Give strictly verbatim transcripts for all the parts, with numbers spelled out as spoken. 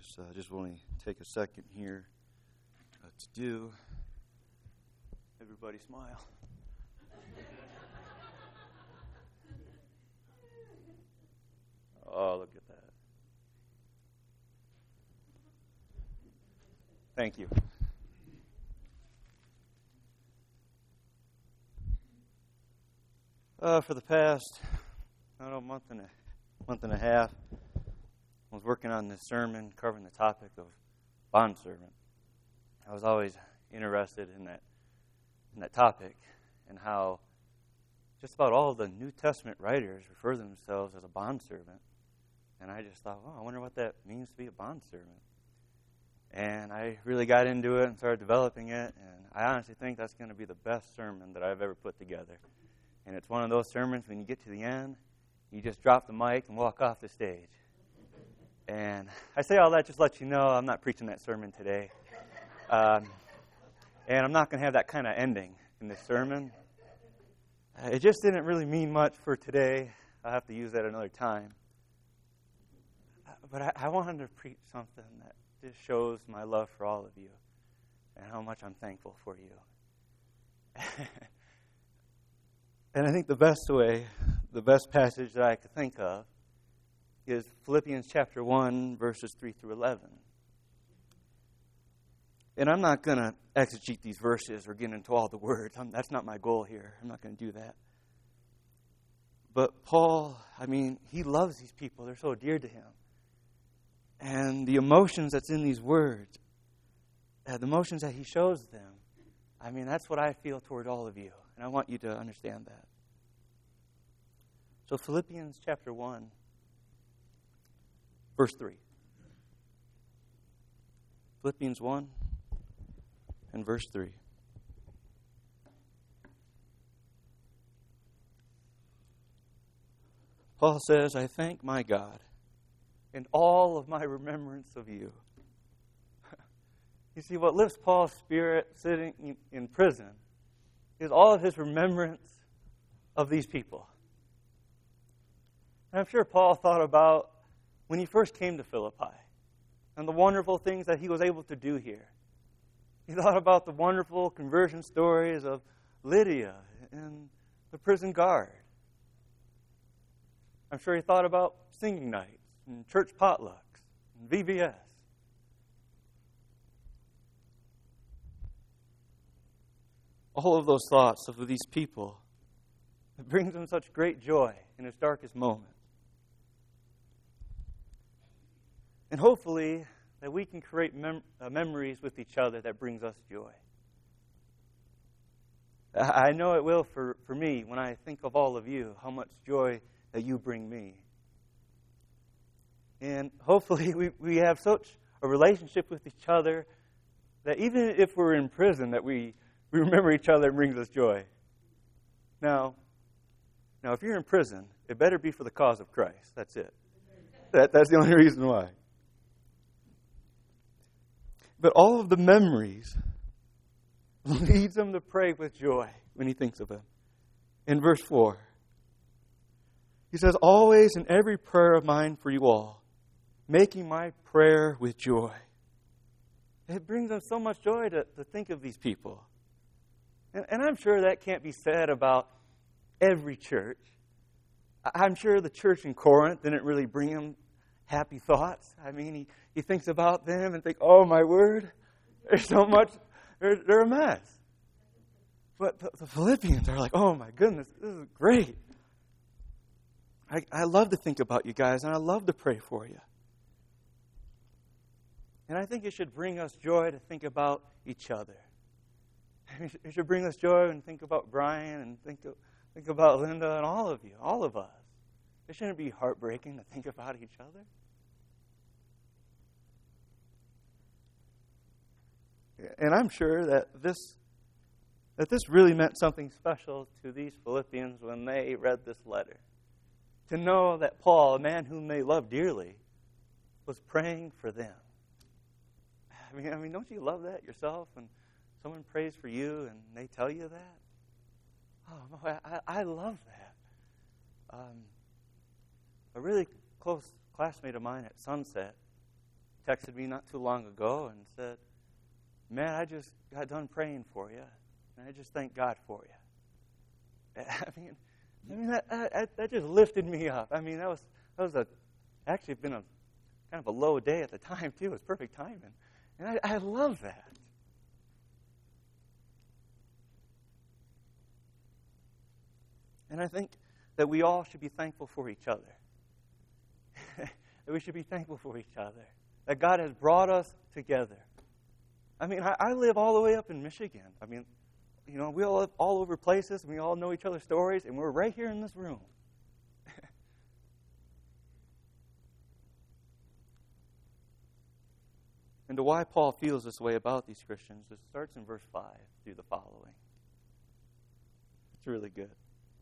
verse. I uh, just want to take a second here uh, to do. Everybody smile. Oh, look at that. Thank you. Uh, for the past, I don't know, month and a month and a half, I was working on this sermon covering the topic of bondservant. I was always interested in that in that topic and how just about all of the New Testament writers refer to themselves as a bondservant. And I just thought, well, I wonder what that means to be a bondservant. And I really got into it and started developing it. And I honestly think that's going to be the best sermon that I've ever put together. And it's one of those sermons when you get to the end, you just drop the mic and walk off the stage. And I say all that just to let you know I'm not preaching that sermon today. Um, and I'm not going to have that kind of ending in this sermon. Uh, it just didn't really mean much for today. I'll have to use that another time. Uh, but I, I wanted to preach something that just shows my love for all of you and how much I'm thankful for you. And I think the best way, the best passage that I could think of is Philippians chapter one, verses three through eleven. And I'm not going to exegete these verses or get into all the words. I'm, that's not my goal here. I'm not going to do that. But Paul, I mean, he loves these people. They're so dear to him. And the emotions that's in these words, uh, the emotions that he shows them, I mean, that's what I feel toward all of you. And I want you to understand that. So Philippians chapter one, verse three. Philippians one and verse three. Paul says, I thank my God in all of my remembrance of you. You see, what lifts Paul's spirit sitting in prison is all of his remembrance of these people. And I'm sure Paul thought about when he first came to Philippi and the wonderful things that he was able to do here. He thought about the wonderful conversion stories of Lydia and the prison guard. I'm sure he thought about singing nights and church potlucks and V B S. All of those thoughts of these people, it brings him such great joy in his darkest moments. And hopefully that we can create mem- uh, memories with each other that brings us joy. I know it will for, for me when I think of all of you, how much joy that you bring me. And hopefully we, we have such a relationship with each other that even if we're in prison, that we, we remember each other and brings us joy. Now, now, if you're in prison, it better be for the cause of Christ. That's it. That, that's the only reason why. But all of the memories leads him to pray with joy when he thinks of them. In verse four, he says, always in every prayer of mine for you all, making my prayer with joy. It brings him so much joy to, to think of these people. And, and I'm sure that can't be said about every church. I'm sure the church in Corinth didn't really bring him happy thoughts. I mean, he, he thinks about them and think, oh, my word, there's so much, they're, they're a mess. But the, the Philippians are like, oh, my goodness, this is great. I, I love to think about you guys, and I love to pray for you. And I think it should bring us joy to think about each other. It should bring us joy and think about Brian and think, of, think about Linda and all of you, all of us. It shouldn't be heartbreaking to think about each other. And I'm sure that this that this really meant something special to these Philippians when they read this letter. To know that Paul, a man whom they loved dearly, was praying for them. I mean, I mean, don't you love that yourself when someone prays for you and they tell you that? Oh, I, I love that. Um, a really close classmate of mine at Sunset texted me not too long ago and said, "Man, I just got done praying for you, and I just thank God for you." I mean, I mean that, that that just lifted me up. I mean, that was that was a actually been a kind of a low day at the time too. It was perfect timing, and I, I love that. And I think that we all should be thankful for each other. That we should be thankful for each other. That God has brought us together. I mean, I, I live all the way up in Michigan. I mean, you know, we all live all over places, and we all know each other's stories, and we're right here in this room. And to why Paul feels this way about these Christians, it starts in verse five through the following. It's really good.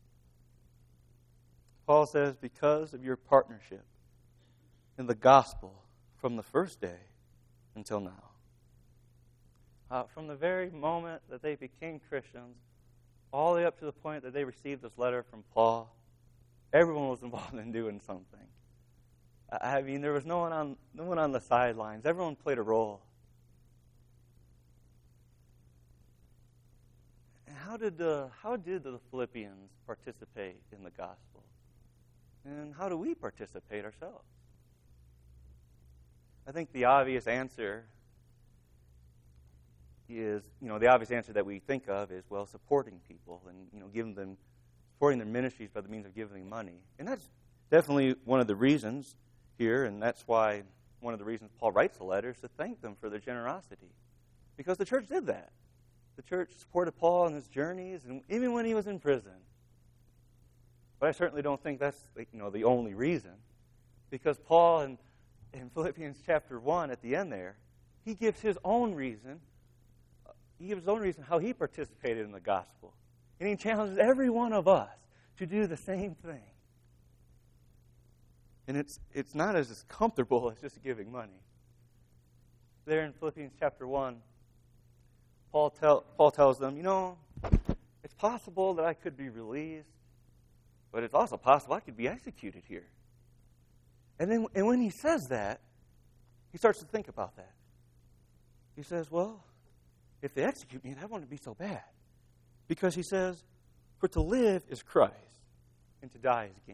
Paul says, "Because of your partnership in the gospel from the first day until now." Uh, from the very moment that they became Christians, all the way up to the point that they received this letter from Paul, everyone was involved in doing something. I mean, there was no one on no one on the sidelines. Everyone played a role. And how did the how did the Philippians participate in the gospel? And how do we participate ourselves? I think the obvious answer is, you know, the obvious answer that we think of is, well, supporting people and, you know, giving them, supporting their ministries by the means of giving them money. And that's definitely one of the reasons here, and that's why one of the reasons Paul writes the letter is to thank them for their generosity. Because the church did that. The church supported Paul in his journeys, and even when he was in prison. But I certainly don't think that's, you know, the only reason. Because Paul, in, in Philippians chapter one, at the end there, he gives his own reason. He gives his own reason how he participated in the gospel. And he challenges every one of us to do the same thing. And it's it's not as comfortable as just giving money. There in Philippians chapter one, Paul, tell, Paul tells them, you know, it's possible that I could be released, but it's also possible I could be executed here. And then and when he says that, he starts to think about that. He says, well, if they execute me, that wouldn't be so bad. Because he says, for to live is Christ, and to die is gain.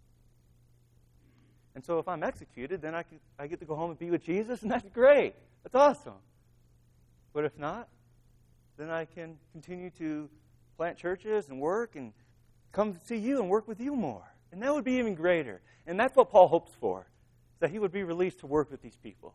And so if I'm executed, then I, can, I get to go home and be with Jesus, and that's great. That's awesome. But if not, then I can continue to plant churches and work and come see you and work with you more. And that would be even greater. And that's what Paul hopes for, that he would be released to work with these people.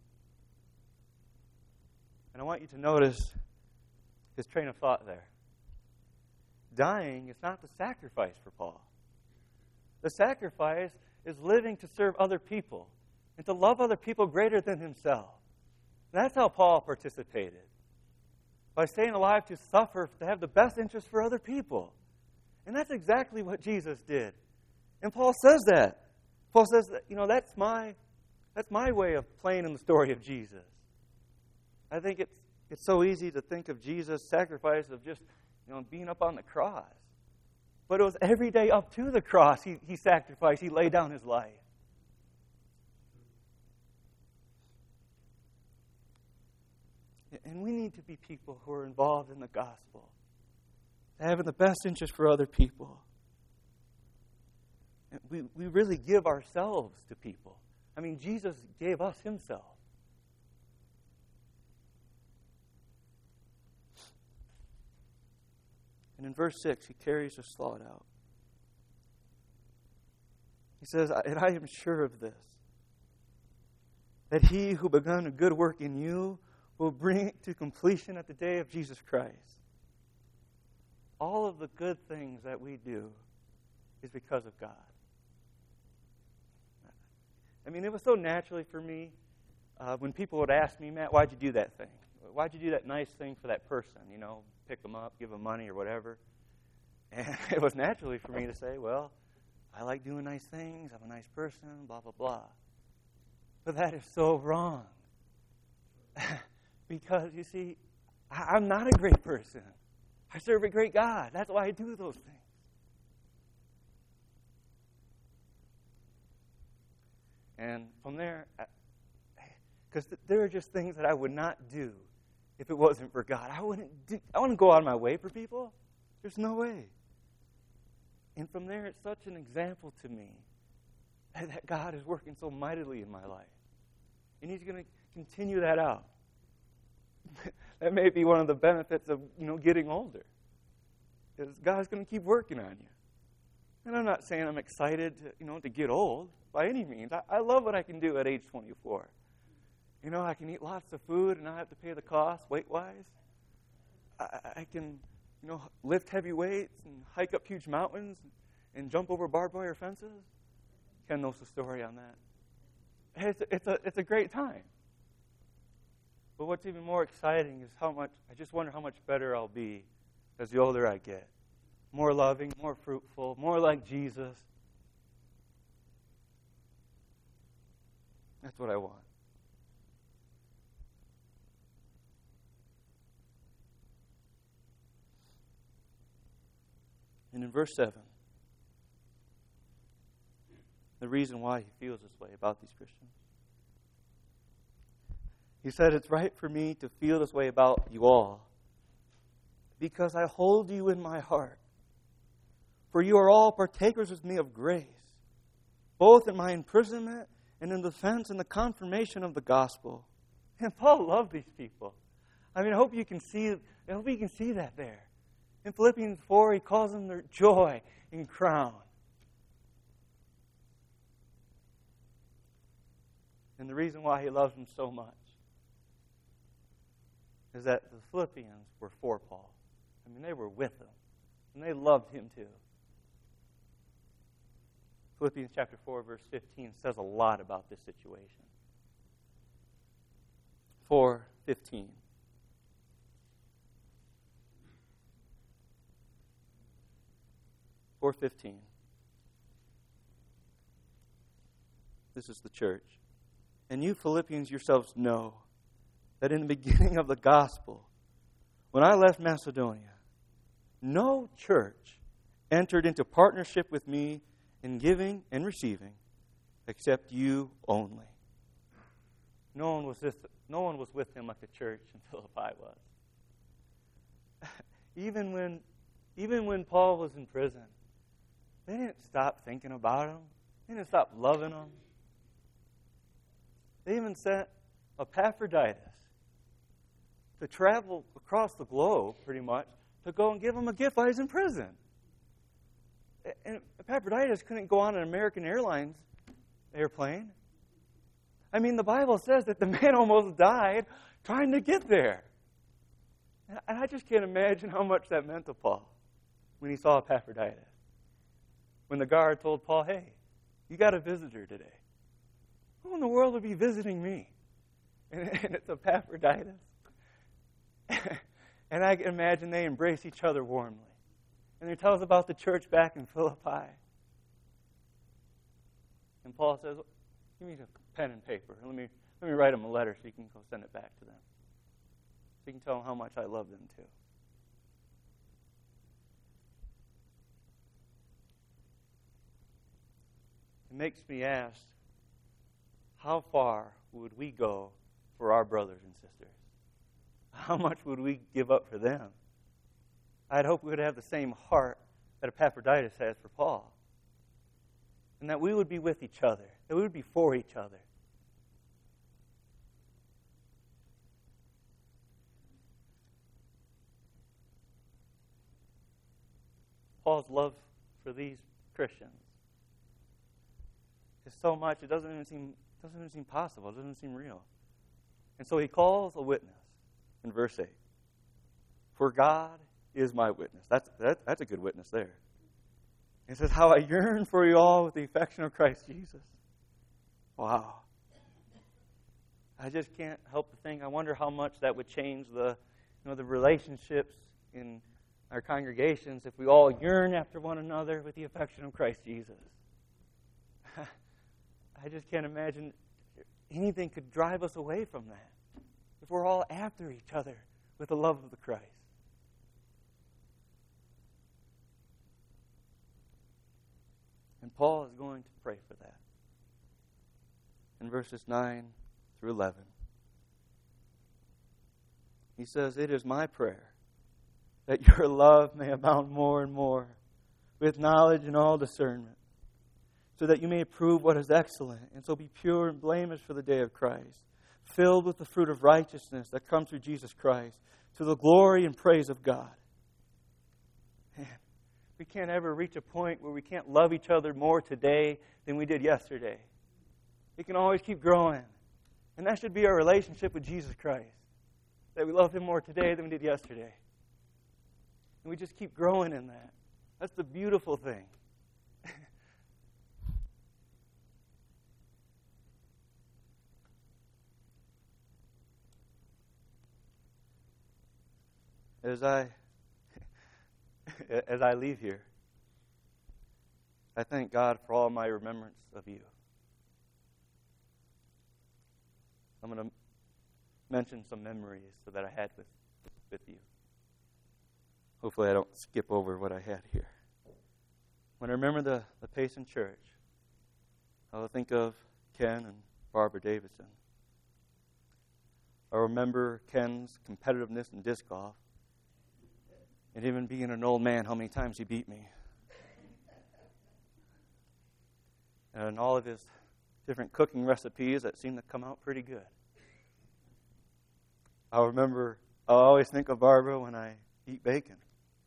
And I want you to notice his train of thought there. Dying is not the sacrifice for Paul. The sacrifice is living to serve other people and to love other people greater than himself. And that's how Paul participated. By staying alive to suffer, to have the best interest for other people. And that's exactly what Jesus did. And Paul says that. Paul says that, you know, that's my that's my way of playing in the story of Jesus. I think it's it's so easy to think of Jesus' sacrifice of just, you know, being up on the cross. But it was every day up to the cross he, he sacrificed, he laid down his life. And we need to be people who are involved in the gospel, having the best interest for other people. And we, we really give ourselves to people. I mean, Jesus gave us himself. And in verse six, he carries this thought out. He says, and I am sure of this, that he who begun a good work in you will bring it to completion at the day of Jesus Christ. All of the good things that we do is because of God. I mean, it was so naturally for me uh, when people would ask me, Matt, why'd you do that thing? Why'd you do that nice thing for that person? You know, pick them up, give them money or whatever. And it was naturally for me to say, well, I like doing nice things. I'm a nice person, blah, blah, blah. But that is so wrong. Because, you see, I'm not a great person. I serve a great God. That's why I do those things. And from there, Because th- there are just things that I would not do if it wasn't for God. I wouldn't do, I wouldn't go out of my way for people. There's no way. And from there, it's such an example to me that God is working so mightily in my life. And He's going to continue that out. That may be one of the benefits of, you know, getting older. Is God's going to keep working on you. And I'm not saying I'm excited to, you know, to get old by any means. I, I love what I can do at age twenty-four. You know, I can eat lots of food and not have to pay the cost weight-wise. I, I can, you know, lift heavy weights and hike up huge mountains and, and jump over barbed wire fences. Ken knows the story on that. It's a, it's a, it's a great time. But what's even more exciting is how much, I just wonder how much better I'll be as the older I get. More loving, more fruitful, more like Jesus. That's what I want. And in verse seven, the reason why he feels this way about these Christians. He said, it's right for me to feel this way about you all, because I hold you in my heart. For you are all partakers with me of grace, both in my imprisonment and in the defense and the confirmation of the gospel. And Paul loved these people. I mean, I hope you can see, I hope you can see that there. In Philippians four, he calls them their joy and crown. And the reason why he loves them so much is that the Philippians were for Paul. I mean, they were with him. And they loved him too. Philippians chapter four, verse fifteen says a lot about this situation. four fifteen. four fifteen. This is the church. And you Philippians yourselves know that in the beginning of the gospel, when I left Macedonia, no church entered into partnership with me in giving and receiving except you only. No one was with, no one was with him like the church in Philippi was. even when even when Paul was in prison, they didn't stop thinking about him. They didn't stop loving him. They even sent Epaphroditus to travel across the globe, pretty much, to go and give him a gift while he's in prison. And Epaphroditus couldn't go on an American Airlines airplane. I mean, the Bible says that the man almost died trying to get there. And I just can't imagine how much that meant to Paul when he saw Epaphroditus. When the guard told Paul, hey, you got a visitor today. Who in the world would be visiting me? And, and it's Epaphroditus. And I can imagine they embrace each other warmly. And he tells about the church back in Philippi. And Paul says, give me a pen and paper. Let me, let me write them a letter so you can go send it back to them. So you can tell them how much I love them too. It makes me ask, how far would we go for our brothers and sisters? How much would we give up for them? I'd hope we would have the same heart that Epaphroditus has for Paul. And that we would be with each other. That we would be for each other. Paul's love for these Christians is so much, it doesn't even seem doesn't even seem possible. It doesn't seem real. And so he calls a witness in verse eight. For God is my witness. That's, that, that's a good witness there. He says, how I yearn for you all with the affection of Christ Jesus. Wow. I just can't help to think, I wonder how much that would change the, you know, the relationships in our congregations if we all yearn after one another with the affection of Christ Jesus. I just can't imagine anything could drive us away from that if we're all after each other with the love of the Christ. And Paul is going to pray for that. In verses nine through eleven. He says, "It is my prayer that your love may abound more and more with knowledge and all discernment, so that you may prove what is excellent, and so be pure and blameless for the day of Christ, filled with the fruit of righteousness that comes through Jesus Christ, to the glory and praise of God." Man, we can't ever reach a point where we can't love each other more today than we did yesterday. It can always keep growing. And that should be our relationship with Jesus Christ, that we love Him more today than we did yesterday. And we just keep growing in that. That's the beautiful thing. As I as I leave here, I thank God for all my remembrance of you. I'm going to mention some memories that I had with, with you. Hopefully I don't skip over what I had here. When I remember the, the Payson Church, I'll think of Ken and Barbara Davidson. I remember Ken's competitiveness in disc golf. And even being an old man, how many times he beat me. And all of his different cooking recipes that seemed to come out pretty good. I remember, I always think of Barbara when I eat bacon.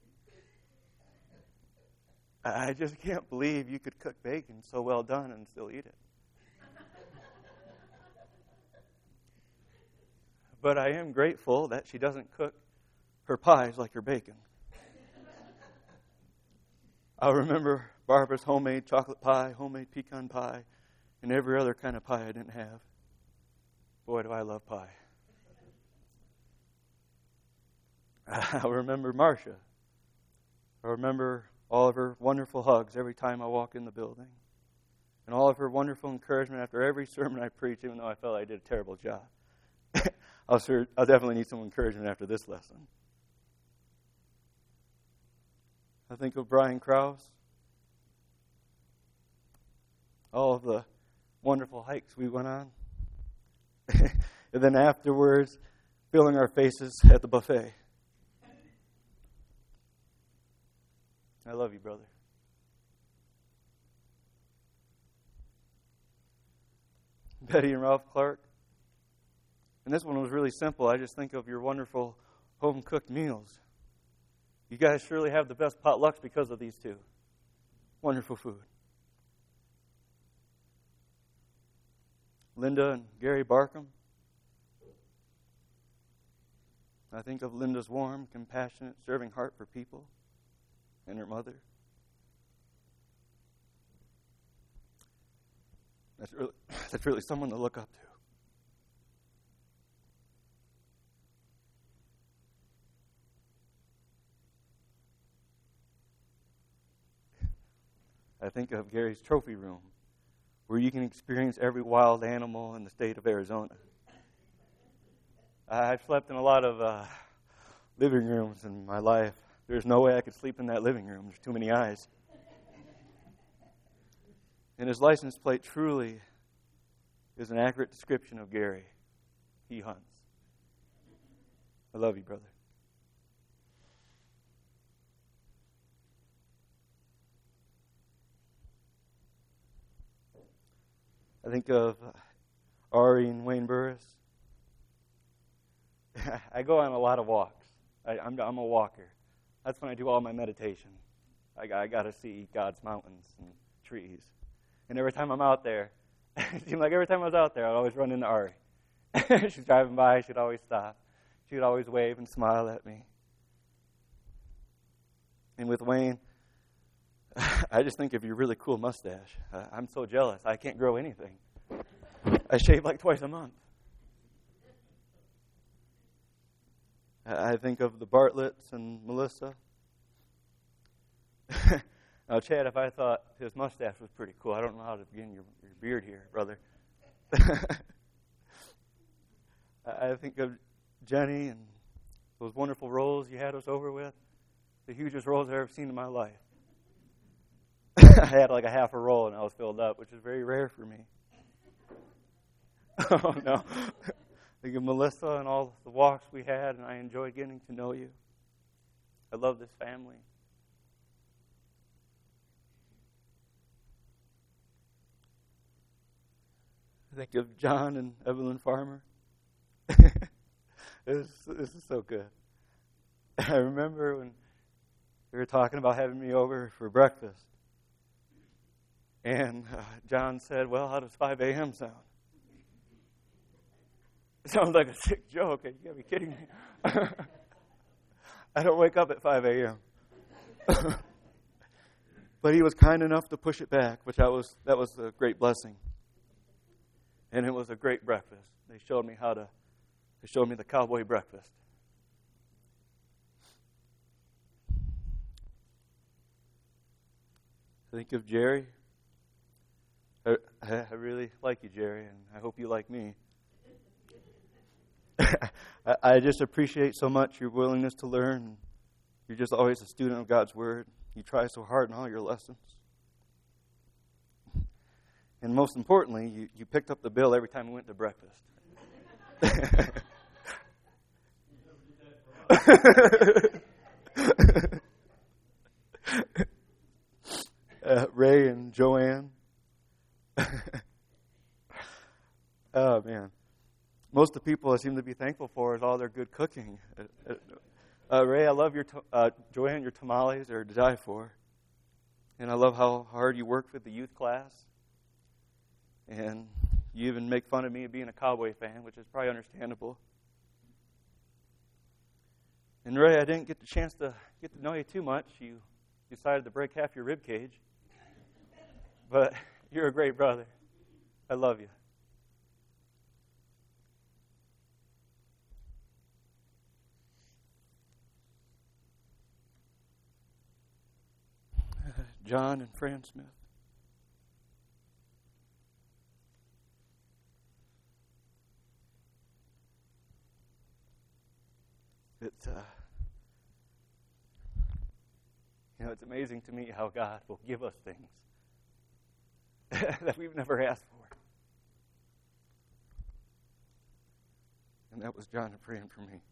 I just can't believe you could cook bacon so well done and still eat it. But I am grateful that she doesn't cook her pies like her bacon. I remember Barbara's homemade chocolate pie, homemade pecan pie, and every other kind of pie I didn't have. Boy, do I love pie. I remember Marcia. I remember all of her wonderful hugs every time I walk in the building, and all of her wonderful encouragement after every sermon I preach, even though I felt I did a terrible job. I'll, sure, I'll definitely need some encouragement after this lesson. I think of Brian Krause. All of the wonderful hikes we went on. And then afterwards, filling our faces at the buffet. I love you, brother. Betty and Ralph Clark. And this one was really simple. I just think of your wonderful home-cooked meals. You guys surely have the best potlucks because of these two. Wonderful food. Linda and Gary Barkham. I think of Linda's warm, compassionate, serving heart for people and her mother. That's really, that's really someone to look up to. I think of Gary's trophy room, where you can experience every wild animal in the state of Arizona. I've slept in a lot of uh, living rooms in my life. There's no way I could sleep in that living room. There's too many eyes. And his license plate truly is an accurate description of Gary. He hunts. I love you, brother. I think of Ari and Wayne Burris. I go on a lot of walks. I, I'm, I'm a walker. That's when I do all my meditation. I, I got to see God's mountains and trees. And every time I'm out there, it seemed like every time I was out there, I'd always run into Ari. She's driving by. She'd always stop. She would always wave and smile at me. And with Wayne, I just think of your really cool mustache. Uh, I'm so jealous. I can't grow anything. I shave like twice a month. I think of the Bartletts and Melissa. Now, Chad, if I thought his mustache was pretty cool, I don't know how to begin your, your beard here, brother. I think of Jenny and those wonderful rolls you had us over with. The hugest rolls I've ever seen in my life. I had like a half a roll and I was filled up, which is very rare for me. Oh, no. think of Melissa and all the walks we had, and I enjoyed getting to know you. I love this family. I think of John and Evelyn Farmer. this, this is so good. I remember when they were talking about having me over for breakfast. And uh, John said, well, how does five a.m. sound? It sounds like a sick joke. You got to be kidding me. I don't wake up at five a.m. But he was kind enough to push it back, which I was that was a great blessing. And it was a great breakfast. They showed me how to, they showed me the cowboy breakfast. Think of Jerry. I, I really like you, Jerry, and I hope you like me. I, I just appreciate so much your willingness to learn. You're just always a student of God's Word. You try so hard in all your lessons. And most importantly, you, you picked up the bill every time we went to breakfast. uh, Ray and Joanne. Oh, man. Most of the people I seem to be thankful for is all their good cooking. Uh, uh, Ray, I love your, to- uh, Joanne, your tamales are to die for. And I love how hard you work with the youth class. And you even make fun of me being a Cowboy fan, which is probably understandable. And Ray, I didn't get the chance to get to know you too much. You decided to break half your rib cage. But you're a great brother. I love you. John and Fran Smith. It's, uh, you know, it's amazing to me how God will give us things that we've never asked for. And that was John and Fran for me.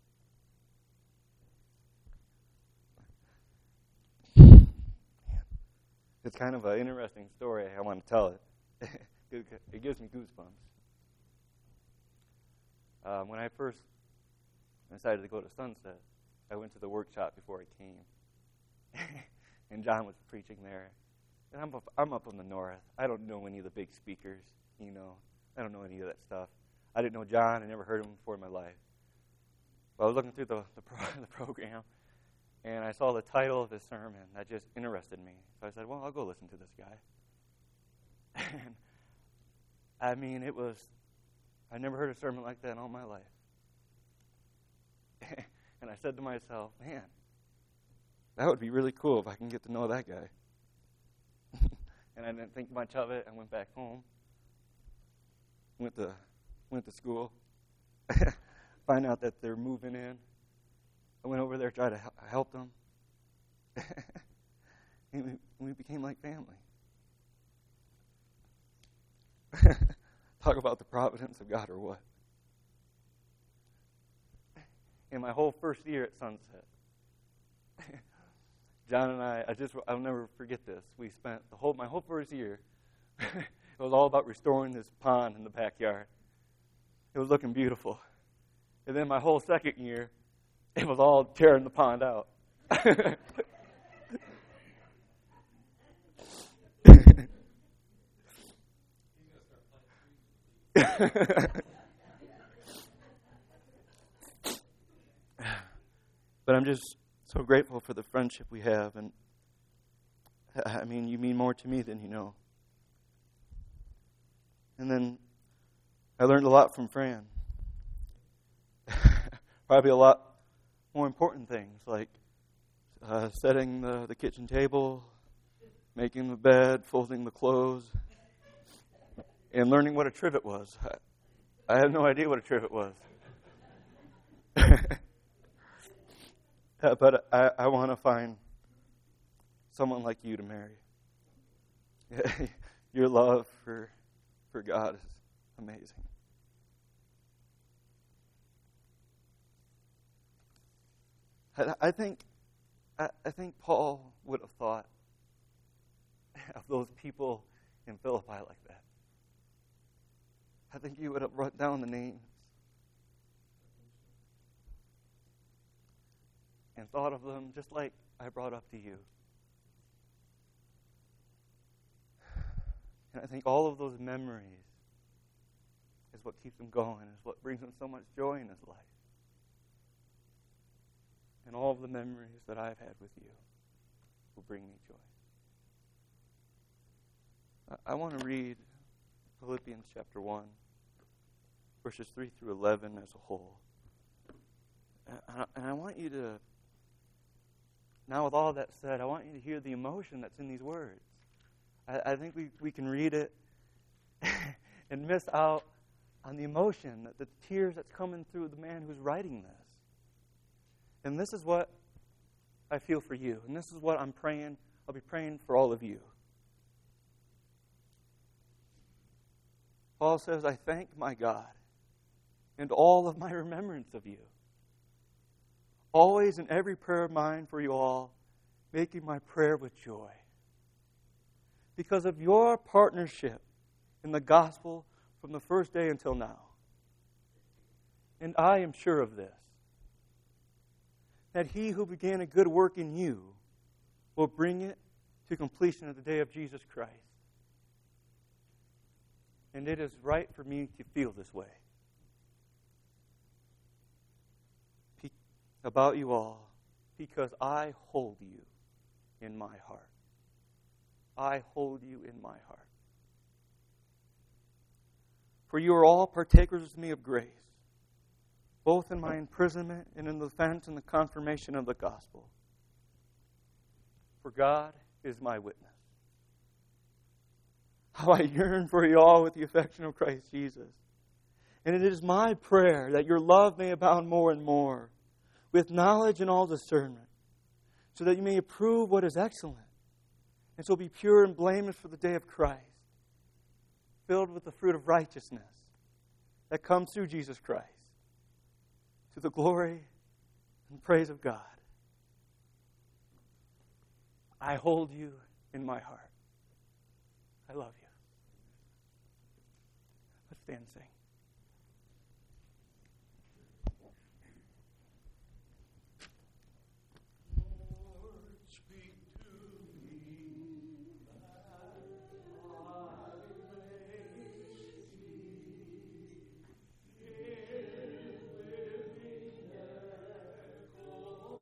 It's kind of an interesting story. I want to tell it. It gives me goosebumps. Um, when I first decided to go to Sunset, I went to the workshop before I came. And John was preaching there. And I'm up, I'm up in the north. I don't know any of the big speakers, you know. I don't know any of that stuff. I didn't know John. I never heard him before in my life. But I was looking through the, the, pro, the program, and I saw the title of his sermon. That just interested me. So I said, well, I'll go listen to this guy. And I mean, it was, I never heard a sermon like that in all my life. And I said to myself, man, that would be really cool if I can get to know that guy. And I didn't think much of it. I went back home, went to went to school, find out that they're moving in. I went over there, tried to help them. And we, we became like family. Talk about the providence of God or what? In my whole first year at Sunset, John and I, I just, I'll never forget this. We spent the whole, my whole first year, it was all about restoring this pond in the backyard. It was looking beautiful. And then my whole second year, it was all tearing the pond out. But I'm just so grateful for the friendship we have. And I mean, you mean more to me than you know. And then I learned a lot from Fran. Probably a lot more important things, like uh, setting the, the kitchen table, making the bed, folding the clothes, and learning what a trivet was. I, I had no idea what a trivet was. uh, but I, I want to find someone like you to marry. Your love for for God is amazing. I, I think I, I think Paul would have thought of those people in Philippi like that. I think he would have wrote down the names and thought of them just like I brought up to you. And I think all of those memories is what keeps him going, is what brings him so much joy in his life. And all of the memories that I've had with you will bring me joy. I, I want to read Philippians chapter one, verses three through eleven as a whole. And I, and I want you to, now with all that said, I want you to hear the emotion that's in these words. I, I think we, we can read it and miss out on the emotion, the tears that's coming through the man who's writing this. And this is what I feel for you. And this is what I'm praying. I'll be praying for all of you. Paul says, I thank my God and all of my remembrance of you. Always in every prayer of mine for you all, making my prayer with joy. Because of your partnership in the gospel from the first day until now. And I am sure of this, that he who began a good work in you will bring it to completion at the day of Jesus Christ. And it is right for me to feel this way about you all, because I hold you in my heart. I hold you in my heart. For you are all partakers with me of grace, both in my imprisonment and in the defense and the confirmation of the gospel. For God is my witness. How I yearn for you all with the affection of Christ Jesus. And it is my prayer that your love may abound more and more, with knowledge and all discernment, so that you may approve what is excellent, and so be pure and blameless for the day of Christ, filled with the fruit of righteousness that comes through Jesus Christ, to the glory and praise of God. I hold you in my heart. I love you. Let's stand and sing.